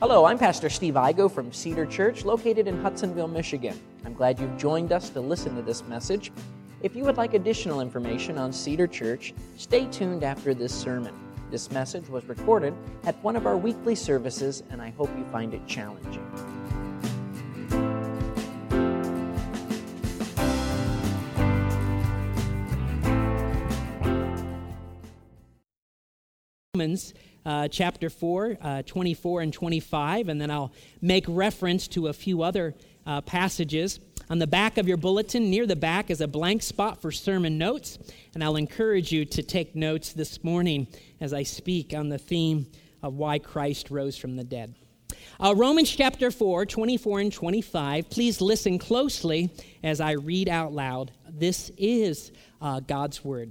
Hello, I'm Pastor Steve Igo from Cedar Church, located in Hudsonville, Michigan. I'm glad you've joined us to listen to this message. If you would like additional information on Cedar Church, stay tuned after this sermon. This message was recorded at one of our weekly services, and I hope you find it challenging. Romans chapter 4, 24 and 25, and then I'll make reference to a few other passages. On the back of your bulletin, near the back, is a blank spot for sermon notes, and I'll encourage you to take notes this morning as I speak on the theme of why Christ rose from the dead. Romans chapter 4, 24 and 25, please listen closely as I read out loud. This is God's word.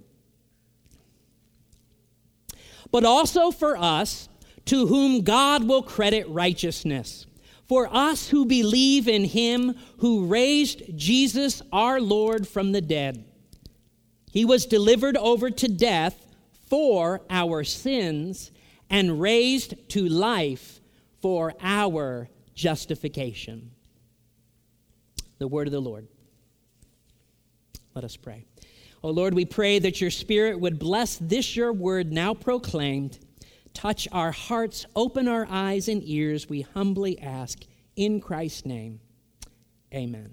But also for us, to whom God will credit righteousness, for us who believe in him who raised Jesus our Lord from the dead. He was delivered over to death for our sins and raised to life for our justification. The word of the Lord. Let us pray. Oh Lord, we pray that your Spirit would bless this your word now proclaimed. Touch our hearts, open our eyes and ears, we humbly ask in Christ's name. Amen.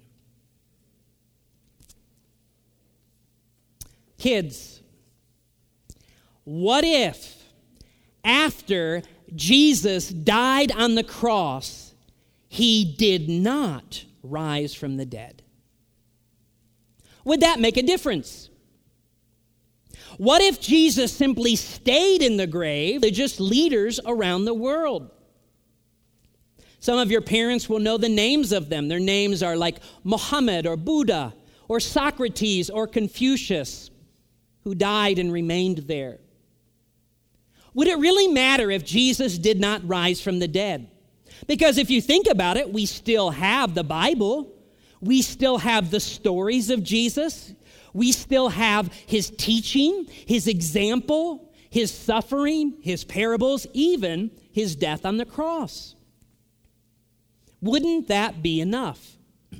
Kids, what if after Jesus died on the cross, he did not rise from the dead? Would that make a difference? What if Jesus simply stayed in the grave? Religious leaders around the world. Some of your parents will know the names of them. Their names are like Muhammad or Buddha or Socrates or Confucius, who died and remained there. Would it really matter if Jesus did not rise from the dead? Because if you think about it, we still have the Bible. We still have the stories of Jesus. We still have his teaching, his example, his suffering, his parables, even his death on the cross. Wouldn't that be enough?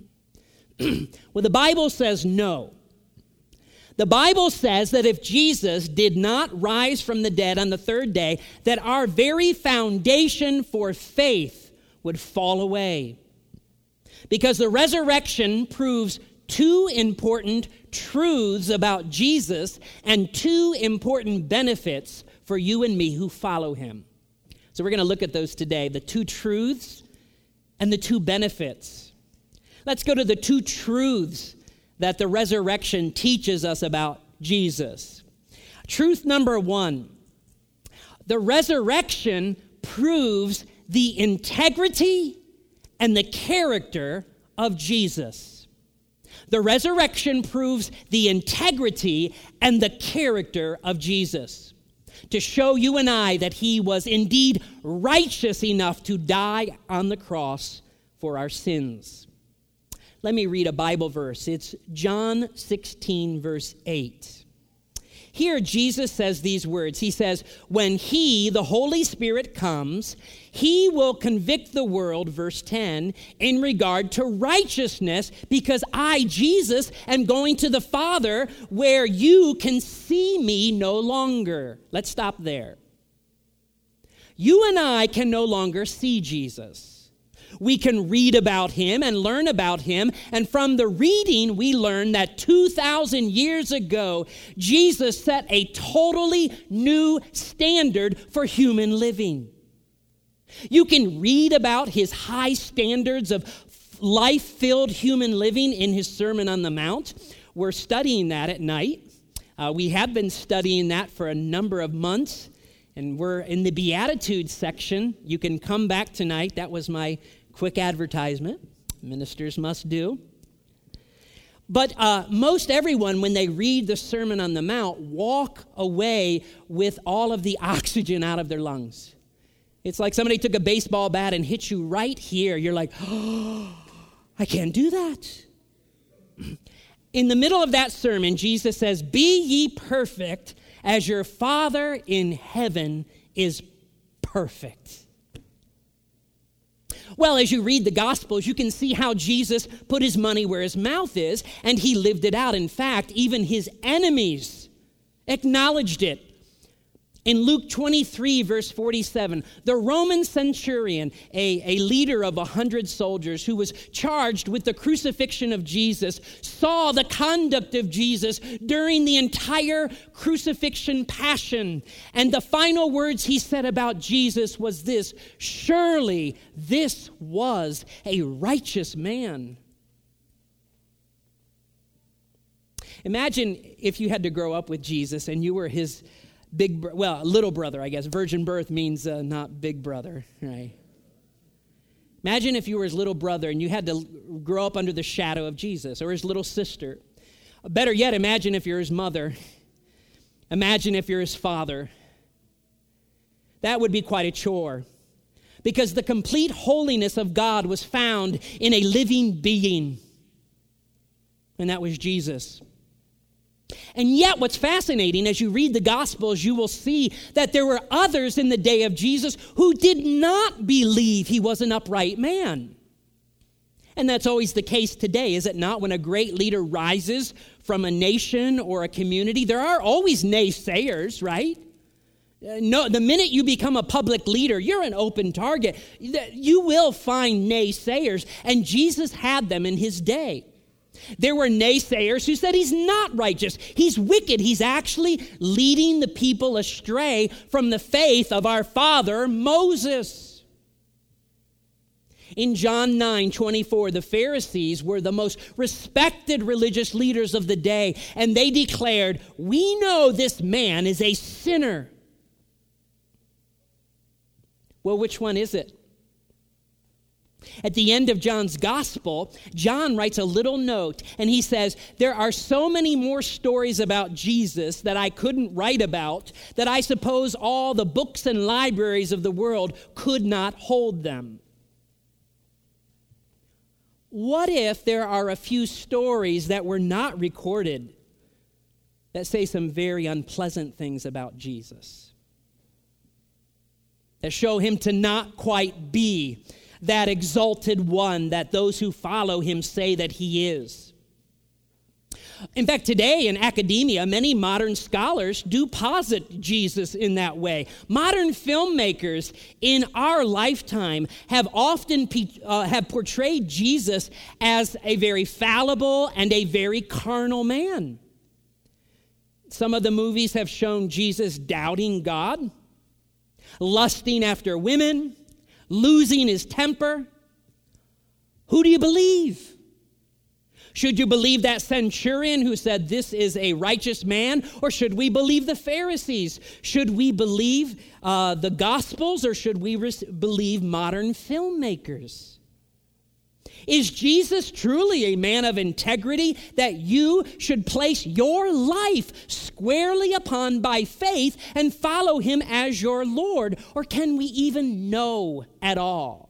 Well, the Bible says no. The Bible says that if Jesus did not rise from the dead on the third day, that our very foundation for faith would fall away. Because the resurrection proves two important truths about Jesus and two important benefits for you and me who follow him. So we're going to look at those today, the two truths and the two benefits. Let's go to the two truths that the resurrection teaches us about Jesus. Truth number one, the resurrection proves the integrity and the character of Jesus. The resurrection proves the integrity and the character of Jesus, to show you and I that he was indeed righteous enough to die on the cross for our sins. Let me read a Bible verse. It's John 16, verse 8. Here, Jesus says these words. He says, when he, the Holy Spirit, comes, he will convict the world, verse 10, in regard to righteousness, because I, Jesus, am going to the Father where you can see me no longer. Let's stop there. You and I can no longer see Jesus. We can read about him and learn about him, and from the reading, we learn that 2,000 years ago, Jesus set a totally new standard for human living. You can read about his high standards of life-filled human living in his Sermon on the Mount. We're studying that at night. We have been studying that for a number of months, and we're in the Beatitudes section. You can come back tonight. That was my quick advertisement. Ministers must do. But most everyone, when they read the Sermon on the Mount, walk away with all of the oxygen out of their lungs. It's like somebody took a baseball bat and hit you right here. You're like, oh, I can't do that. In the middle of that sermon, Jesus says, be ye perfect as your Father in heaven is perfect. Well, as you read the Gospels, you can see how Jesus put his money where his mouth is, and he lived it out. In fact, even his enemies acknowledged it. In Luke 23, verse 47, the Roman centurion, a leader of 100 soldiers who was charged with the crucifixion of Jesus, saw the conduct of Jesus during the entire crucifixion passion. And the final words he said about Jesus was this: surely this was a righteous man. Imagine if you had to grow up with Jesus and you were his little brother, I guess. Virgin birth means not big brother, right? Imagine if you were his little brother and you had to grow up under the shadow of Jesus, or his little sister. Better yet, imagine if you're his mother. Imagine if you're his father. That would be quite a chore, because the complete holiness of God was found in a living being, and that was Jesus. And yet, what's fascinating, as you read the Gospels, you will see that there were others in the day of Jesus who did not believe he was an upright man. And that's always the case today, is it not? When a great leader rises from a nation or a community, there are always naysayers, right? No, the minute you become a public leader, you're an open target. You will find naysayers, and Jesus had them in his day. There were naysayers who said he's not righteous, he's wicked, he's actually leading the people astray from the faith of our father Moses. In John 9:24, the Pharisees were the most respected religious leaders of the day, and they declared, "We know this man is a sinner." Well, which one is it? At the end of John's gospel, John writes a little note, and he says, there are so many more stories about Jesus that I couldn't write about, that I suppose all the books and libraries of the world could not hold them. What if there are a few stories that were not recorded that say some very unpleasant things about Jesus, that show him to not quite be that exalted one that those who follow him say that he is? In fact, today in academia, many modern scholars do posit Jesus in that way. Modern filmmakers in our lifetime have often have portrayed Jesus as a very fallible and a very carnal man. Some of the movies have shown Jesus doubting God, lusting after women, losing his temper. Who do you believe? Should you believe that centurion who said this is a righteous man, or should we believe the Pharisees? Should we believe the Gospels, or should we believe modern filmmakers? Is Jesus truly a man of integrity that you should place your life squarely upon by faith and follow him as your Lord? Or can we even know at all?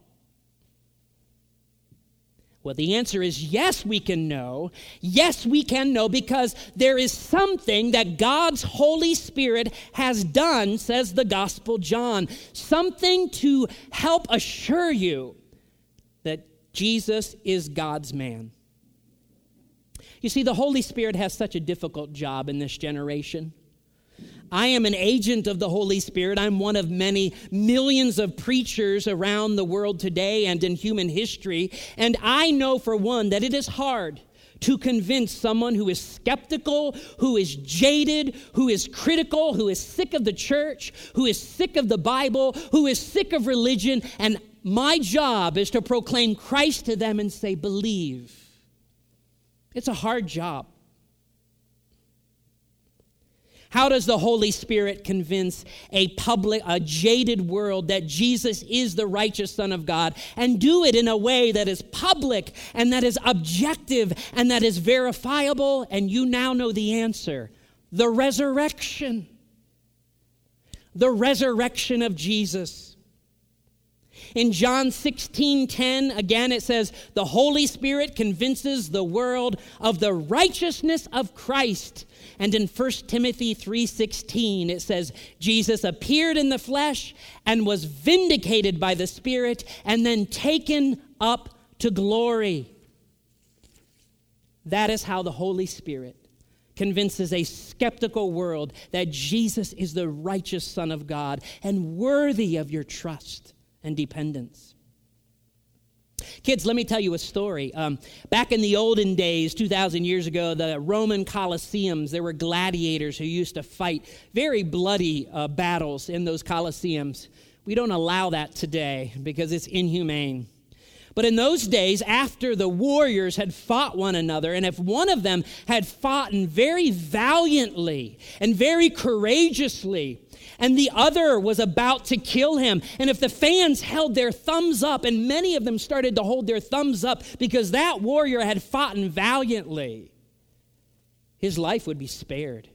Well, the answer is yes, we can know. Yes, we can know, because there is something that God's Holy Spirit has done, says the Gospel John. Something to help assure you that Jesus is God's man. You see, the Holy Spirit has such a difficult job in this generation. I am an agent of the Holy Spirit. I'm one of many millions of preachers around the world today and in human history. And I know for one that it is hard to convince someone who is skeptical, who is jaded, who is critical, who is sick of the church, who is sick of the Bible, who is sick of religion. And my job is to proclaim Christ to them and say, believe. It's a hard job. How does the Holy Spirit convince a jaded world that Jesus is the righteous Son of God, and do it in a way that is public and that is objective and that is verifiable? And you now know the answer: the resurrection. The resurrection of Jesus. In John 16:10, again it says, the Holy Spirit convinces the world of the righteousness of Christ. And in 1 Timothy 3:16, it says, Jesus appeared in the flesh and was vindicated by the Spirit and then taken up to glory. That is how the Holy Spirit convinces a skeptical world that Jesus is the righteous Son of God and worthy of your trust and dependence. Kids, let me tell you a story. Back in the olden days, 2,000 years ago, the Roman Colosseums, there were gladiators who used to fight very bloody battles in those Colosseums. We don't allow that today because it's inhumane. But in those days, after the warriors had fought one another, and if one of them had fought very valiantly and very courageously, and the other was about to kill him, and if the fans held their thumbs up, and many of them started to hold their thumbs up because that warrior had fought valiantly, his life would be spared.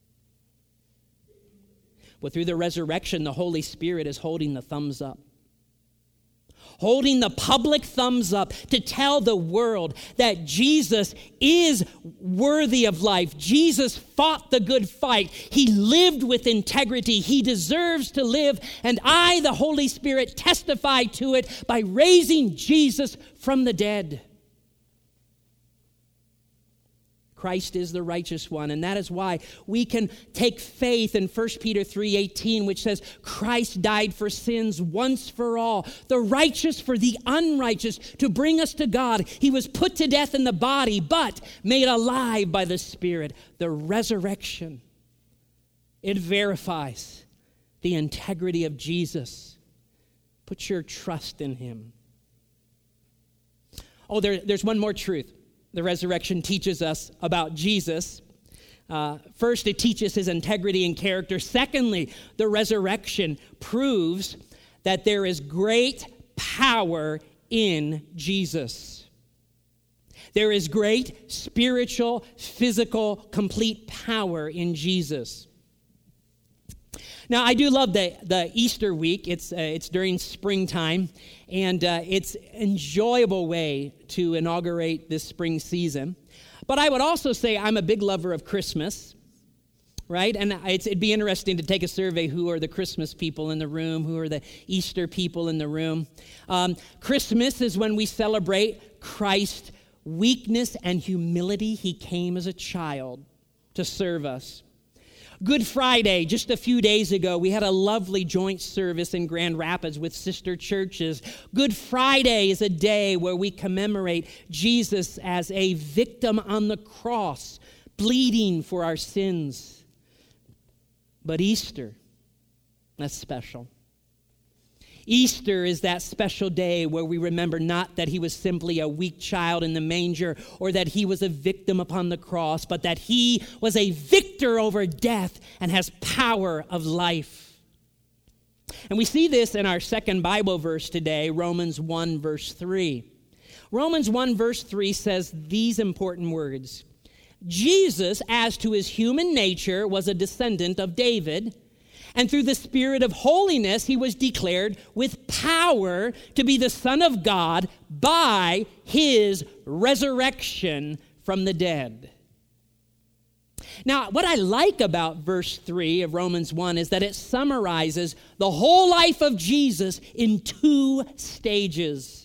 But through the resurrection, the Holy Spirit is holding the thumbs up. Holding the public thumbs up to tell the world that Jesus is worthy of life. Jesus fought the good fight. He lived with integrity. He deserves to live. And I, the Holy Spirit, testify to it by raising Jesus from the dead. Christ is the righteous one, and that is why we can take faith in 1 Peter 3:18, which says, Christ died for sins once for all, the righteous for the unrighteous, to bring us to God. He was put to death in the body, but made alive by the Spirit. The resurrection, it verifies the integrity of Jesus. Put your trust in him. Oh, there's one more truth the resurrection teaches us about Jesus. First, it teaches his integrity and character. Secondly, the resurrection proves that there is great power in Jesus. There is great spiritual, physical, complete power in Jesus. Now, I do love the Easter week. It's during springtime, and it's an enjoyable way to inaugurate this spring season. But I would also say I'm a big lover of Christmas, right? And it'd be interesting to take a survey. Who are the Christmas people in the room? Who are the Easter people in the room? Christmas is when we celebrate Christ's weakness and humility. He came as a child to serve us. Good Friday, just a few days ago, we had a lovely joint service in Grand Rapids with sister churches. Good Friday is a day where we commemorate Jesus as a victim on the cross, bleeding for our sins. But Easter, that's special. Easter is that special day where we remember not that he was simply a weak child in the manger or that he was a victim upon the cross, but that he was a victor over death and has power of life. And we see this in our second Bible verse today, Romans 1, verse 3. Romans 1, verse 3 says these important words. Jesus, as to his human nature, was a descendant of David, and through the Spirit of holiness, he was declared with power to be the Son of God by his resurrection from the dead. Now, what I like about verse 3 of Romans 1 is that it summarizes the whole life of Jesus in 2 stages.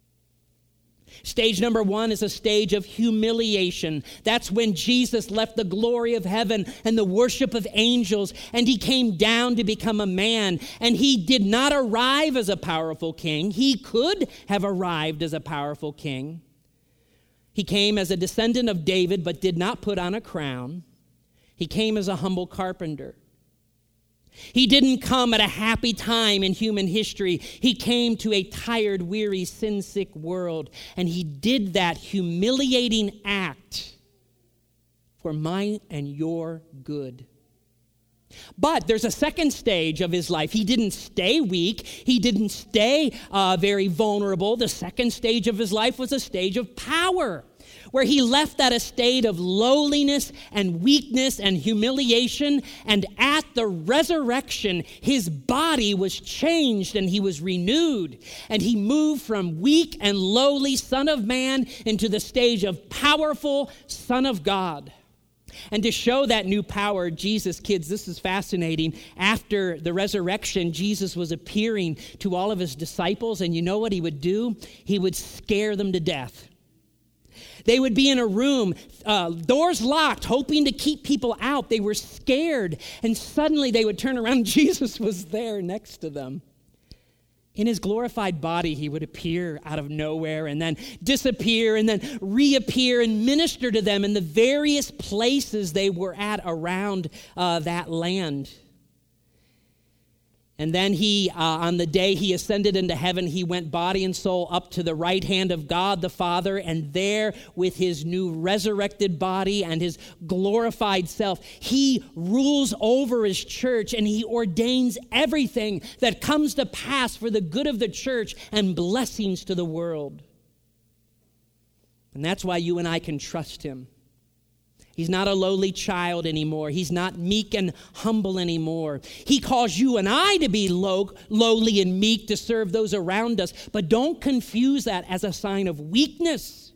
Stage number 1 is a stage of humiliation. That's when Jesus left the glory of heaven and the worship of angels, and he came down to become a man. And he did not arrive as a powerful king. He could have arrived as a powerful king. He came as a descendant of David, but did not put on a crown. He came as a humble carpenter. He didn't come at a happy time in human history. He came to a tired, weary, sin-sick world, and he did that humiliating act for mine and your good. But there's a second stage of his life. He didn't stay weak. He didn't stay very vulnerable. The second stage of his life was a stage of power. where he left that estate of lowliness and weakness and humiliation, and at the resurrection, his body was changed and he was renewed, and he moved from weak and lowly Son of Man into the stage of powerful Son of God. And to show that new power, Jesus, kids, this is fascinating. After the resurrection, Jesus was appearing to all of his disciples, and you know what he would do? He would scare them to death. They would be in a room, doors locked, hoping to keep people out. They were scared, and suddenly they would turn around. Jesus was there next to them. In his glorified body, he would appear out of nowhere and then disappear and then reappear and minister to them in the various places they were at around that land. And then he, on the day he ascended into heaven, he went body and soul up to the right hand of God the Father, and there with his new resurrected body and his glorified self, he rules over his church, and he ordains everything that comes to pass for the good of the church and blessings to the world. And that's why you and I can trust him. He's not a lowly child anymore. He's not meek and humble anymore. He calls you and I to be lowly and meek to serve those around us. But don't confuse that as a sign of weakness.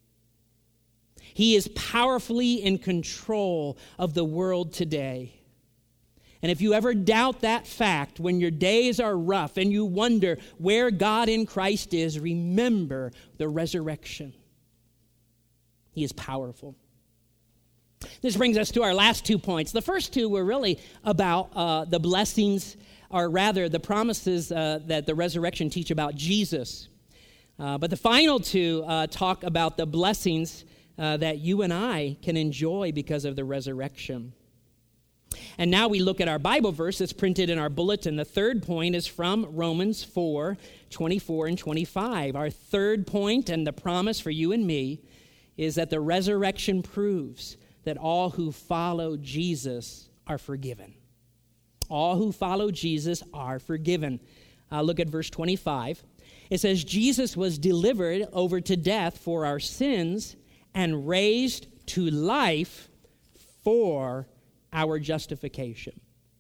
He is powerfully in control of the world today. And if you ever doubt that fact, when your days are rough and you wonder where God in Christ is, remember the resurrection. He is powerful. This brings us to our last 2 points. The first two were really about the blessings, or rather the promises that the resurrection teach about Jesus. But the final two talk about the blessings that you and I can enjoy because of the resurrection. And now we look at our Bible verse that's printed in our bulletin. The third point is from Romans 4:24 and 25. Our third point and the promise for you and me is that the resurrection proves that all who follow Jesus are forgiven. All who follow Jesus are forgiven. Look at verse 25. It says, Jesus was delivered over to death for our sins and raised to life for our justification.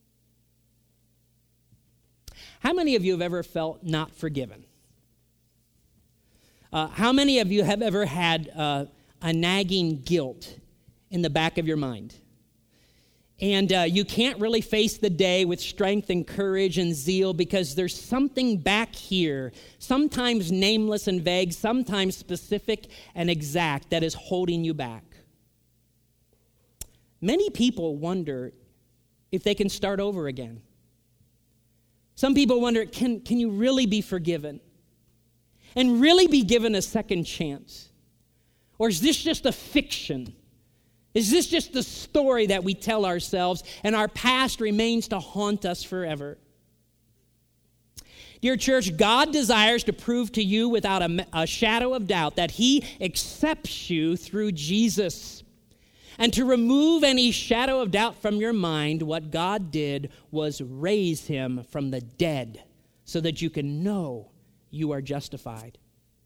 How many of you have ever felt not forgiven? How many of you have ever had a nagging guilt in the back of your mind? And you can't really face the day with strength and courage and zeal because there's something back here, sometimes nameless and vague, sometimes specific and exact, that is holding you back. Many people wonder if they can start over again. Some people wonder, can you really be forgiven? And really be given a second chance? Or is this just a fiction? Is this just the story that we tell ourselves and our past remains to haunt us forever? Dear church, God desires to prove to you without a shadow of doubt that he accepts you through Jesus. And to remove any shadow of doubt from your mind, what God did was raise him from the dead so that you can know you are justified.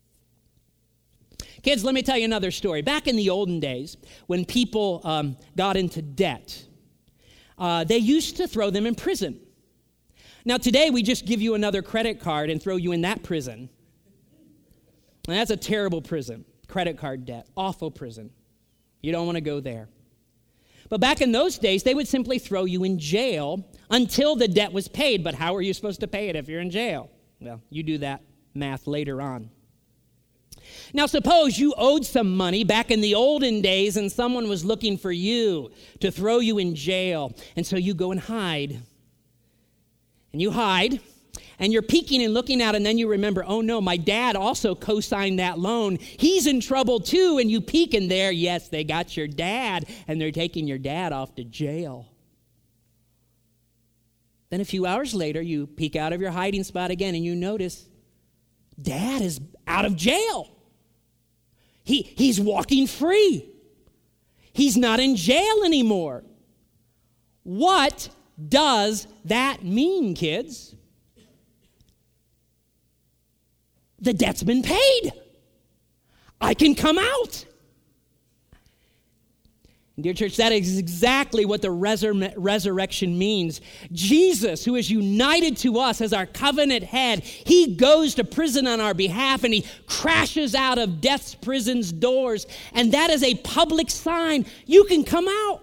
Kids, let me tell you another story. Back in the olden days, when people got into debt, they used to throw them in prison. Now, today, we just give you another credit card and throw you in that prison. And that's a terrible prison, credit card debt, awful prison. You don't want to go there. But back in those days, they would simply throw you in jail until the debt was paid. But how are you supposed to pay it if you're in jail? Well, you do that math later on. Now, suppose you owed some money back in the olden days and someone was looking for you to throw you in jail. And so you go and hide. And you hide. And you're peeking and looking out, and then you remember, oh no, my dad also co-signed that loan. He's in trouble too. And you peek in there, yes, they got your dad, and they're taking your dad off to jail. Then a few hours later, you peek out of your hiding spot again, and you notice Dad is out of jail. He's walking free. He's not in jail anymore. What does that mean, kids? The debt's been paid. I can come out. Dear church, that is exactly what the resurrection means. Jesus, who is united to us as our covenant head, he goes to prison on our behalf and he crashes out of death's prison's doors. And that is a public sign. You can come out.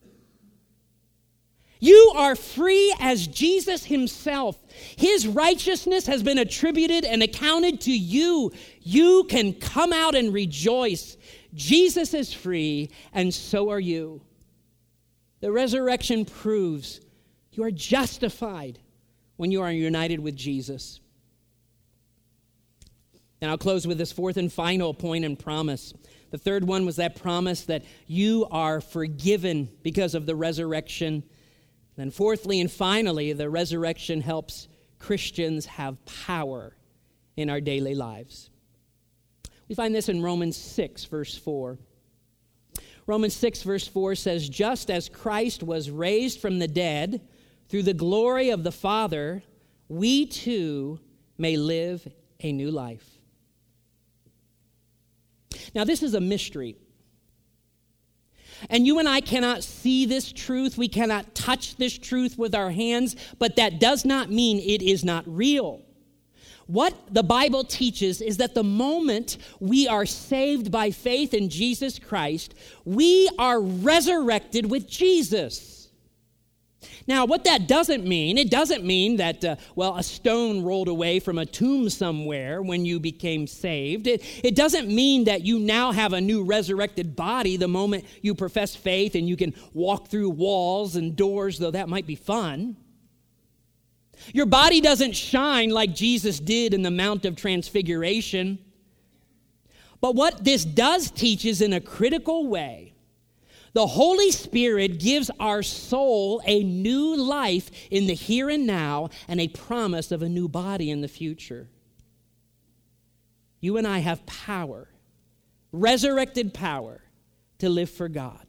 You are free as Jesus himself. His righteousness has been attributed and accounted to you. You can come out and rejoice. Jesus is free, and so are you. The resurrection proves you are justified when you are united with Jesus. And I'll close with this fourth and final point and promise. The third one was that promise that you are forgiven because of the resurrection. Then fourthly and finally, the resurrection helps Christians have power in our daily lives. We find this in Romans 6, verse 4. Romans 6, verse 4 says, just as Christ was raised from the dead through the glory of the Father, we too may live a new life. Now, this is a mystery. And you and I cannot see this truth. We cannot touch this truth with our hands, but that does not mean it is not real. What the Bible teaches is that the moment we are saved by faith in Jesus Christ, we are resurrected with Jesus. Now, what that doesn't mean, it doesn't mean that, a stone rolled away from a tomb somewhere when you became saved. It doesn't mean that you now have a new resurrected body the moment you profess faith and you can walk through walls and doors, though that might be fun. Your body doesn't shine like Jesus did in the Mount of Transfiguration. But what this does teach is in a critical way, the Holy Spirit gives our soul a new life in the here and now and a promise of a new body in the future. You and I have power, resurrected power, to live for God.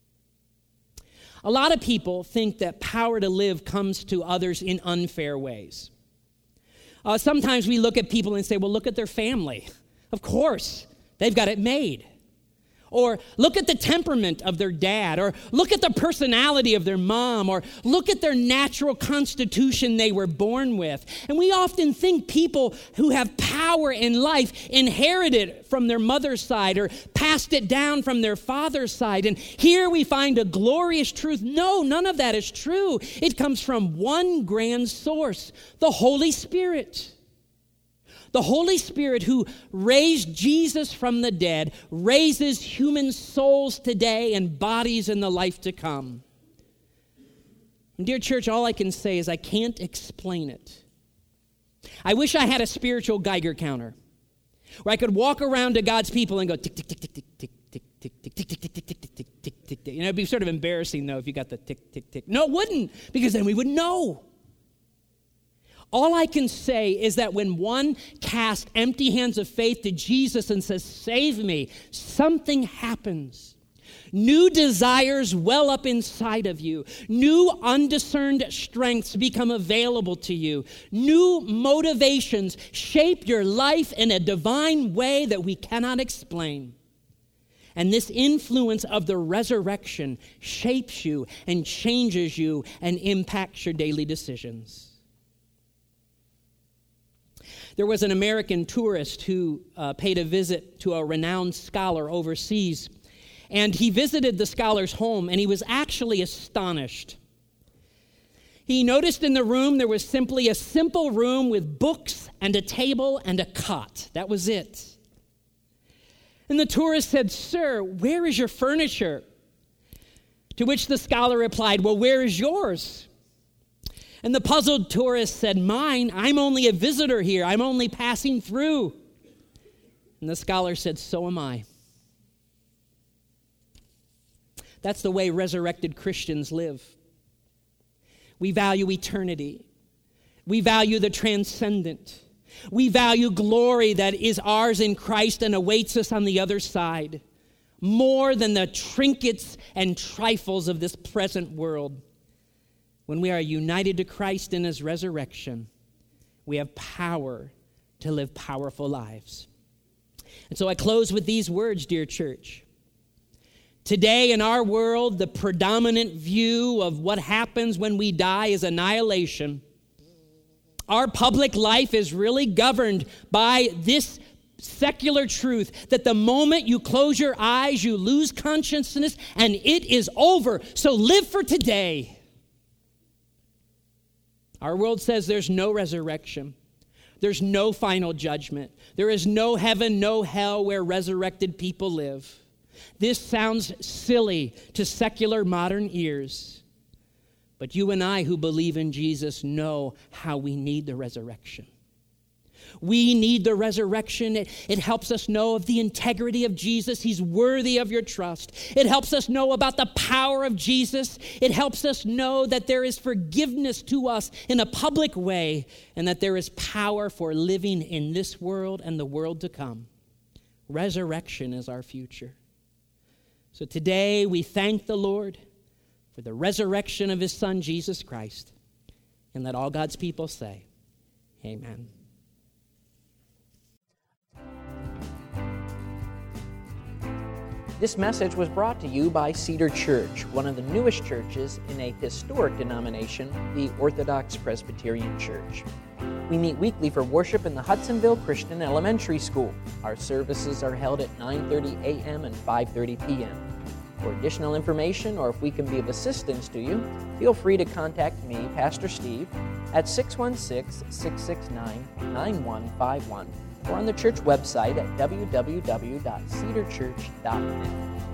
A lot of people think that power to live comes to others in unfair ways. Sometimes we look at people and say, well, look at their family. Of course, they've got it made. Or look at the temperament of their dad, or look at the personality of their mom, or look at their natural constitution they were born with. And we often think people who have power in life inherited it from their mother's side or passed it down from their father's side. And here we find a glorious truth. No, none of that is true. It comes from one grand source, the Holy Spirit. The Holy Spirit who raised Jesus from the dead raises human souls today and bodies in the life to come. And dear church, all I can say is I can't explain it. I wish I had a spiritual Geiger counter where I could walk around to God's people and go tick, tick, tick, tick, tick, tick, tick, tick, tick, tick, tick, tick, tick, tick, tick, tick, tick. You know, it'd be sort of embarrassing, though, if you got the tick, tick, tick. No, it wouldn't, because then we would know. All I can say is that when one casts empty hands of faith to Jesus and says, save me, something happens. New desires well up inside of you. New undiscerned strengths become available to you. New motivations shape your life in a divine way that we cannot explain. And this influence of the resurrection shapes you and changes you and impacts your daily decisions. There was an American tourist who paid a visit to a renowned scholar overseas, and he visited the scholar's home, and he was actually astonished. He noticed in the room there was simply a simple room with books and a table and a cot. That was it. And the tourist said, "Sir, where is your furniture?" To which the scholar replied, "Well, where is yours?" And the puzzled tourist said, "Mine? I'm only a visitor here. I'm only passing through." And the scholar said, "So am I." That's the way resurrected Christians live. We value eternity. We value the transcendent. We value glory that is ours in Christ and awaits us on the other side, more than the trinkets and trifles of this present world. When we are united to Christ in his resurrection, we have power to live powerful lives. And so I close with these words, dear church. Today in our world, the predominant view of what happens when we die is annihilation. Our public life is really governed by this secular truth that the moment you close your eyes, you lose consciousness and it is over. So live for today. Our world says there's no resurrection. There's no final judgment. There is no heaven, no hell where resurrected people live. This sounds silly to secular modern ears. But you and I who believe in Jesus know how we need the resurrection. We need the resurrection. It helps us know of the integrity of Jesus. He's worthy of your trust. It helps us know about the power of Jesus. It helps us know that there is forgiveness to us in a public way and that there is power for living in this world and the world to come. Resurrection is our future. So today we thank the Lord for the resurrection of his Son, Jesus Christ. And let all God's people say, amen. This message was brought to you by Cedar Church, one of the newest churches in a historic denomination, the Orthodox Presbyterian Church. We meet weekly for worship in the Hudsonville Christian Elementary School. Our services are held at 9:30 a.m. and 5:30 p.m. For additional information, or if we can be of assistance to you, feel free to contact me, Pastor Steve, at 616-669-9151, or on the church website at www.cedarchurch.net.